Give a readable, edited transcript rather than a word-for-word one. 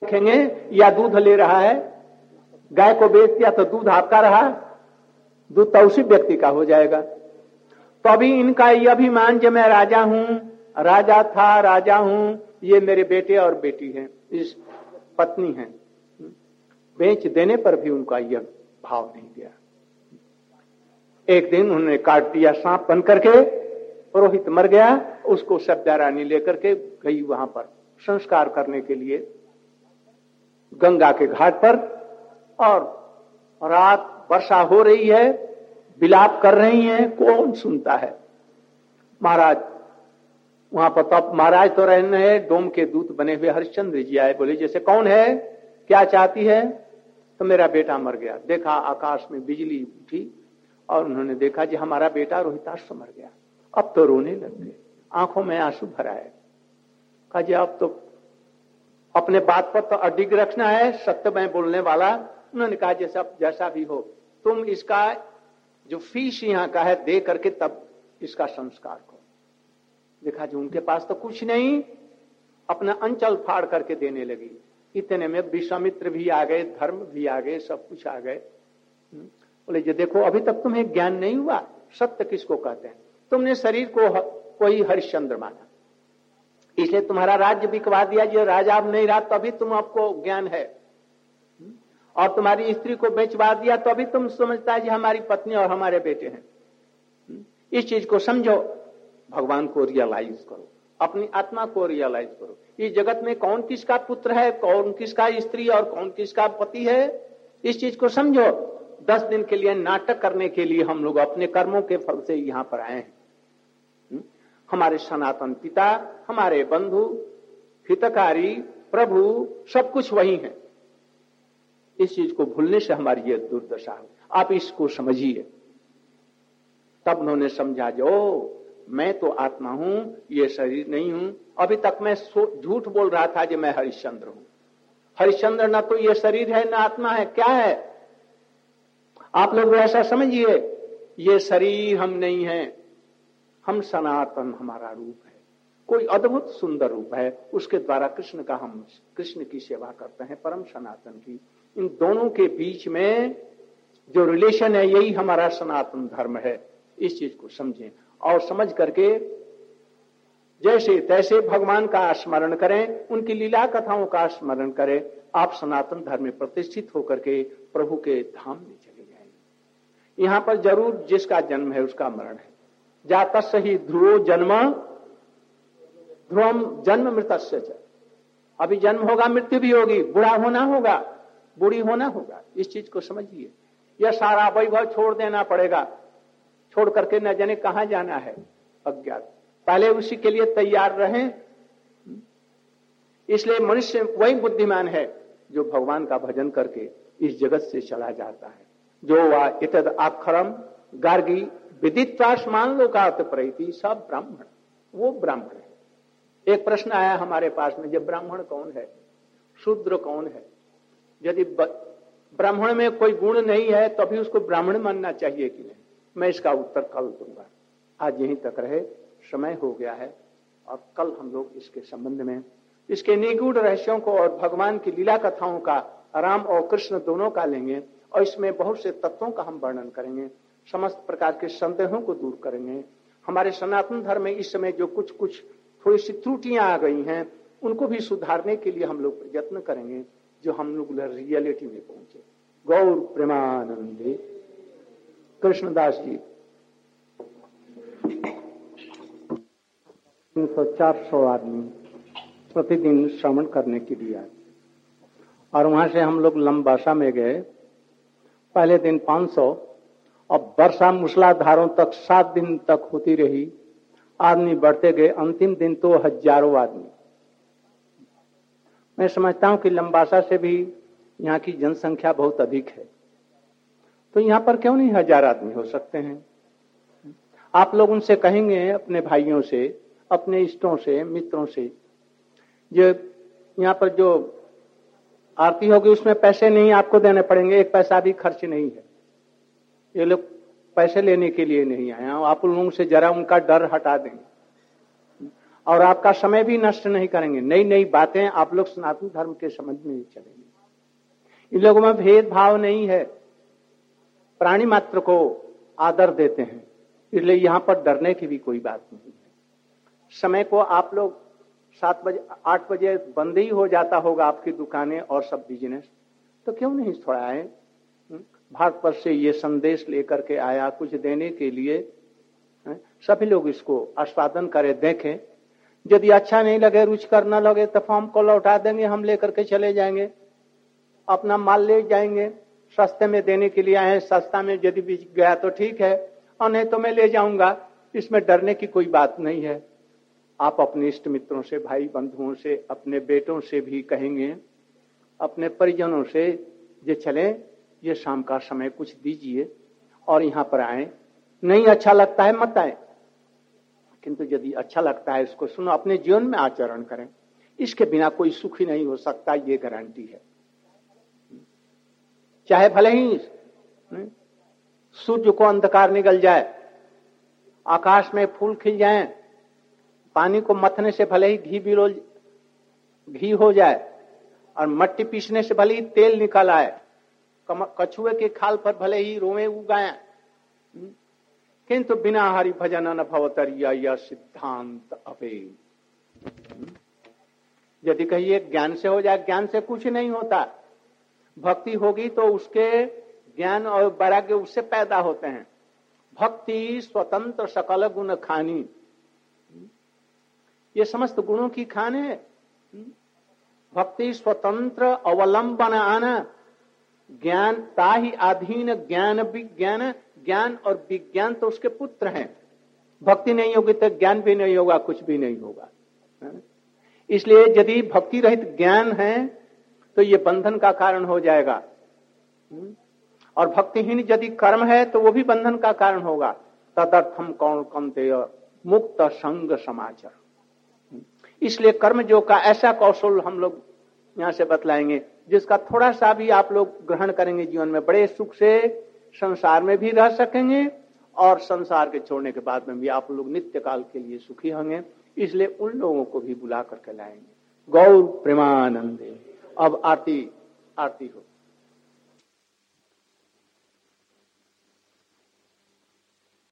देखेंगे या दूध ले रहा है, गाय को बेच दिया तो दूध आपका रहा, दूध तो उसी व्यक्ति का हो जाएगा। तो अभी इनका यह अभिमान जो मैं राजा हूं, राजा था, राजा हूं, ये मेरे बेटे और बेटी हैं, इस पत्नी हैं, बेच देने पर भी उनका यह भाव नहीं गया। एक दिन उन्होंने काट दिया सांप बन करके, पुरोहित मर गया, उसको सब्जा रानी लेकर के गई वहां पर संस्कार करने के लिए गंगा के घाट पर, और रात वर्षा हो रही है, विलाप कर रही हैं, कौन सुनता है। महाराज वहां पर तब महाराज तो रहने हैं, डोम के दूत बने हुए हरिश्चंद्र जी आए, बोले जैसे कौन है, क्या चाहती है। तो मेरा बेटा मर गया। देखा आकाश में बिजली उठी और उन्होंने देखा जी हमारा बेटा रोहिताश्व मर गया। अब तो रोने लग गए, आंखों में आंसू भर आए। कहा जी अब तो अपने बात पर तो अडिग रखना है, सत्य में बोलने वाला। उन्होंने कहा जैसा भी हो, तुम इसका जो फीस यहाँ का है दे करके तब इसका संस्कार करो। देखा जी उनके पास तो कुछ नहीं, अपना अंचल फाड़ करके देने लगी। इतने में विश्वामित्र भी आ गए, धर्म भी आ गए, सब कुछ आ गए। बोले जो देखो अभी तक तुम्हें ज्ञान नहीं हुआ, सत्य किसको कहते हैं। तुमने शरीर को कोई हरिश्चंद्र माना, इसलिए तुम्हारा राज्य बिकवा दिया। जो राजा अब नहीं रहा तभी तुम आपको ज्ञान है, और तुम्हारी स्त्री को बेचवा दिया तो अभी तुम समझता है जी हमारी पत्नी और हमारे बेटे हैं। इस चीज को समझो, भगवान को रियलाइज करो, अपनी आत्मा को रियलाइज करो। इस जगत में कौन किसका पुत्र है, कौन किसका स्त्री और कौन किसका पति है, इस चीज को समझो। 10 दिन के लिए नाटक करने के लिए हम लोग अपने कर्मों के फल से यहाँ पर आए हैं। हमारे सनातन पिता, हमारे बंधु, हितकारी, प्रभु, सब कुछ वही है। इस चीज को भूलने से हमारी ये दुर्दशा है। आप इसको समझिए। तब उन्होंने समझा जो मैं तो आत्मा हूं, ये शरीर नहीं हूं। अभी तक मैं झूठ बोल रहा था कि मैं हरिश्चंद्र हूं। हरिश्चंद्र ना तो ये शरीर है ना आत्मा है, क्या है। आप लोग ऐसा समझिए, ये शरीर हम नहीं है, हम सनातन, हमारा रूप है, कोई अद्भुत सुंदर रूप है, उसके द्वारा कृष्ण का हम कृष्ण की सेवा करते हैं, परम सनातन की। इन दोनों के बीच में जो रिलेशन है यही हमारा सनातन धर्म है। इस चीज को समझें और समझ करके जैसे तैसे भगवान का स्मरण करें, उनकी लीला कथाओं का स्मरण करें। आप सनातन धर्म में प्रतिष्ठित होकर के प्रभु के धाम में चले जाएंगे। यहां पर जरूर जिसका जन्म है उसका मरण है। जातस्य ही ध्रुवो जन्म ध्रुवम जन्म मृतस्य च। अभी जन्म होगा, मृत्यु भी होगी, बूढ़ा होना होगा, बूढ़ी होना होगा। इस चीज को समझिए। यह सारा वैभव छोड़ देना पड़ेगा, छोड़ करके न जाने कहां जाना है, अज्ञात। पहले उसी के लिए तैयार रहें। इसलिए मनुष्य वही बुद्धिमान है जो भगवान का भजन करके इस जगत से चला जाता है। जो वा इतद अक्षरम गार्गी विदित्वास्मान लोकात् प्रैति, सब ब्राह्मण, वो ब्राह्मण है। एक प्रश्न आया हमारे पास में, जब ब्राह्मण कौन है, शूद्र कौन है। यदि ब्राह्मण में कोई गुण नहीं है तो अभी उसको ब्राह्मण मानना चाहिए कि नहीं। मैं इसका उत्तर कल दूंगा। आज यहीं तक रहे, समय हो गया है, और कल हम लोग इसके संबंध में इसके निगूढ़ रहस्यों को और भगवान की लीला कथाओं का, राम और कृष्ण दोनों का लेंगे, और इसमें बहुत से तत्वों का हम वर्णन करेंगे। समस्त प्रकार के संदेहों को दूर करेंगे। हमारे सनातन धर्म में इस समय जो कुछ थोड़ी सी त्रुटियां आ गई हैं, उनको भी सुधारने के लिए हम लोग प्रयत्न करेंगे, जो हम लोग रियलिटी में पहुंचे। गौर प्रेमानंदे। कृष्णदास जी 300-400 आदमी प्रतिदिन श्रवण करने के लिए आए, और वहां से हम लोग लंबासा में गए। पहले दिन 500, और वर्षा मूसलाधारों तक 7 दिन तक होती रही। आदमी बढ़ते गए, अंतिम दिन तो हजारों आदमी। मैं समझता हूं कि लंबासा से भी यहाँ की जनसंख्या बहुत अधिक है, तो यहाँ पर क्यों नहीं 1000 आदमी हो सकते हैं। आप लोग उनसे कहेंगे, अपने भाइयों से, अपने इष्टों से, मित्रों से, जो यहाँ पर जो आरती होगी उसमें पैसे नहीं आपको देने पड़ेंगे, 1 पैसा भी खर्च नहीं है। ये लोग पैसे लेने के लिए नहीं आए, आप लोगों से जरा उनका डर हटा देंगे। और आपका समय भी नष्ट नहीं करेंगे। नई नई बातें आप लोग सनातन धर्म के समझ में चलेंगे। इन लोगों में भेदभाव नहीं है, प्राणी मात्र को आदर देते हैं, इसलिए यहां पर डरने की भी कोई बात नहीं है। समय को आप लोग 7 बजे 8 बजे बंद ही हो जाता होगा आपकी दुकानें और सब बिजनेस, तो क्यों नहीं थोड़ा आए? भारत वर्ष से ये संदेश लेकर के आया कुछ देने के लिए, सभी लोग इसको आस्वादन करें, देखें। यदि अच्छा नहीं लगे, रुचिकर न लगे तो फॉर्म को लौटा देंगे, हम लेकर के चले जाएंगे, अपना माल ले जाएंगे। सस्ते में देने के लिए आए हैं, सस्ता में यदि बिक गया तो ठीक है, और नहीं तो मैं ले जाऊंगा। इसमें डरने की कोई बात नहीं है। आप अपने इष्ट मित्रों से, भाई बंधुओं से, अपने बेटों से भी कहेंगे, अपने परिजनों से, ये चले, ये शाम का समय कुछ दीजिए और यहाँ पर आए। नहीं अच्छा लगता है मत आए, किंतु यदि अच्छा लगता है इसको सुनो, अपने जीवन में आचरण करें। इसके बिना कोई सुखी नहीं हो सकता, ये गारंटी है। चाहे भले ही सूर्य को अंधकार निकल जाए, आकाश में फूल खिल जाएं, पानी को मथने से भले ही घी हो जाए, और मट्टी पीसने से भले ही तेल निकल आए, कछुए के खाल पर भले ही रोए उगाए, किंतु बिना हरि भजन न भवतरिया यह सिद्धांत अभे। यदि कहिए ज्ञान से हो जाए, ज्ञान से कुछ नहीं होता। भक्ति होगी तो उसके ज्ञान और वैराग्य उससे पैदा होते हैं। भक्ति स्वतंत्र सकल गुण खानी, ये समस्त गुणों की खान है। भक्ति स्वतंत्र अवलंबन आना, ज्ञान ताहि अधीन ज्ञान विज्ञान, ज्ञान और विज्ञान तो उसके पुत्र हैं। भक्ति नहीं होगी तो ज्ञान भी नहीं होगा, कुछ भी नहीं होगा। इसलिए यदि भक्ति रहित ज्ञान है तो ये बंधन का कारण हो जाएगा, और भक्तिहीन यदि कर्म है तो वो भी बंधन का कारण होगा। तदर्थम कौन कमते मुक्त संग समाचार। इसलिए कर्म जो का ऐसा कौशल हम लोग यहाँ से बतलाएंगे, जिसका थोड़ा सा भी आप लोग ग्रहण करेंगे जीवन में, बड़े सुख से संसार में भी रह सकेंगे, और संसार के छोड़ने के बाद में भी आप लोग नित्य काल के लिए सुखी होंगे। इसलिए उन लोगों को भी बुला करके लाएंगे। गौर प्रेमानंदे। अब आरती हो।